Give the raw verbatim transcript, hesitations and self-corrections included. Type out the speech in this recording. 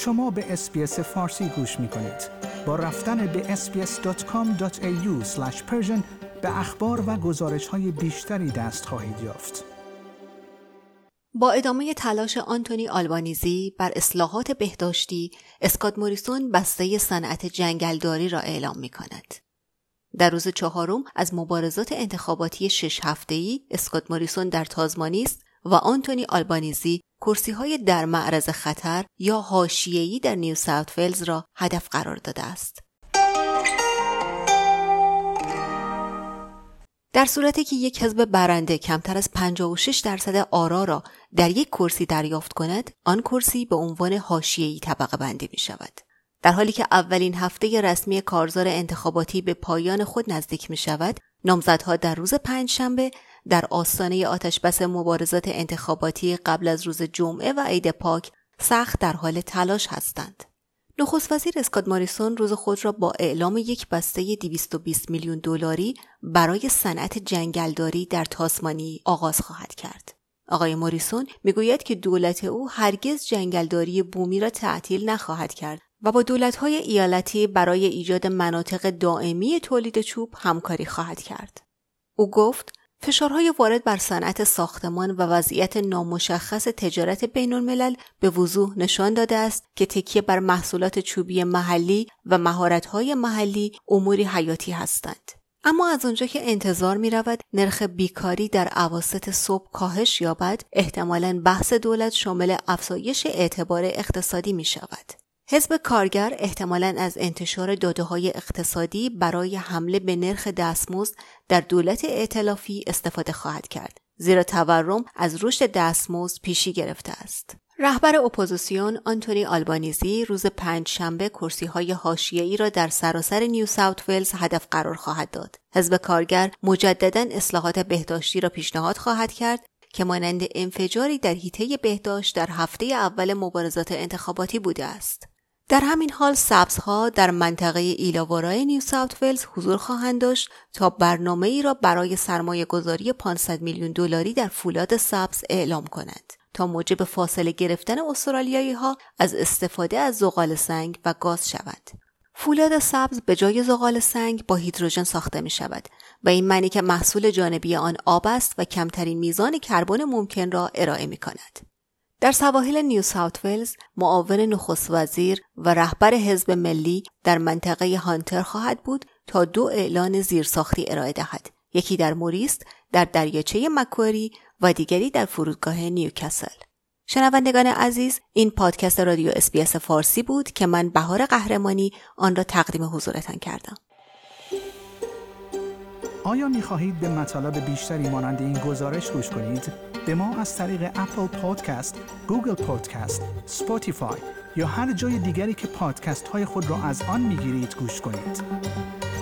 شما به اس‌بی‌اس فارسی گوش می‌کنید. با رفتن به اس بی اس دات کام دات ای یو اسلش پرشن به اخبار و گزارش‌های بیشتری دست خواهید یافت. با ادامه تلاش آنتونی آلبانیزی بر اصلاحات بهداشتی، اسکات موریسون بسته صنعت جنگلداری را اعلام می‌کند. در روز چهارم از مبارزات انتخاباتی شش هفته‌ای اسکات موریسون در تازمانی است و آنتونی آلبانیزی کرسی‌های در معرض خطر یا حاشیه‌ای در نیو ساوت ولز را هدف قرار داده است. در صورتی که یک حزب برنده کمتر از پنجاه و شش درصد آرا را در یک کرسی دریافت کند، آن کرسی به عنوان حاشیه‌ای طبقه بندی می شود. در حالی که اولین هفته رسمی کارزار انتخاباتی به پایان خود نزدیک می شود، نامزدها در روز پنجشنبه در آستانه آتشبس مبارزات انتخاباتی قبل از روز جمعه و عید پاک سخت در حال تلاش هستند. نخست وزیر اسکات موریسون روز خود را با اعلام یک بسته دویست و بیست میلیون دلاری برای صنعت جنگلداری در تاسمانی آغاز خواهد کرد. آقای موریسون میگوید که دولت او هرگز جنگلداری بومی را تعطیل نخواهد کرد و با دولت‌های ایالتی برای ایجاد مناطق دائمی تولید چوب همکاری خواهد کرد. او گفت فشارهای وارد بر صنعت ساختمان و وضعیت نامشخص تجارت بین‌الملل به وضوح نشان داده است که تکیه بر محصولات چوبی محلی و مهارت‌های محلی اموری حیاتی هستند. اما از آنجا که انتظار می‌رود نرخ بیکاری در اواسط صبح کاهش یابد، احتمالاً بحث دولت شامل افزایش اعتبار اقتصادی می‌شود. حزب کارگر احتمالاً از انتشار داده‌های اقتصادی برای حمله به نرخ دستمزد در دولت ائتلافی استفاده خواهد کرد، زیرا تورم از رشد دستمزد پیشی گرفته است. رهبر اپوزیسیون آنتونی آلبانیزی روز پنجشنبه کرسی‌های حاشیه‌ای را در سراسر نیو ساوت ولز هدف قرار خواهد داد. حزب کارگر مجدداً اصلاحات بهداشتی را پیشنهاد خواهد کرد که مانند انفجاری در حیطه بهداشت در هفته اول مبارزات انتخاباتی بوده است. در همین حال سبزها در منطقه ایلاوارای نیو ساوت ولز حضور خواهند داشت تا برنامه‌ای را برای سرمایه‌گذاری پانصد میلیون دلاری در فولاد سبز اعلام کنند تا موجب فاصله گرفتن استرالیایی‌ها از استفاده از زغال سنگ و گاز شود. فولاد سبز به جای زغال سنگ با هیدروژن ساخته می شود و این معنی که محصول جانبی آن آب است و کمترین میزان کربن ممکن را ارائه می کند. در سواحل نیو ساوت ولز معاون نخست وزیر و رهبر حزب ملی در منطقه هانتر خواهد بود تا دو اعلان زیرساختی ارائه دهد، یکی در موریست در دریاچه مکواری و دیگری در فرودگاه نیوکاسل. شنوندگان عزیز، این پادکست رادیو اس بی اس فارسی بود که من بهار قهرمانی آن را تقدیم حضورتان کردم. آیا می‌خواهید به مطالب بیشتری مانند این گزارش گوش کنید؟ به ما از طریق اپل پادکست، گوگل پادکست، اسپاتیفای یا هر جای دیگری که پادکست های خود را از آن می‌گیرید گوش کنید.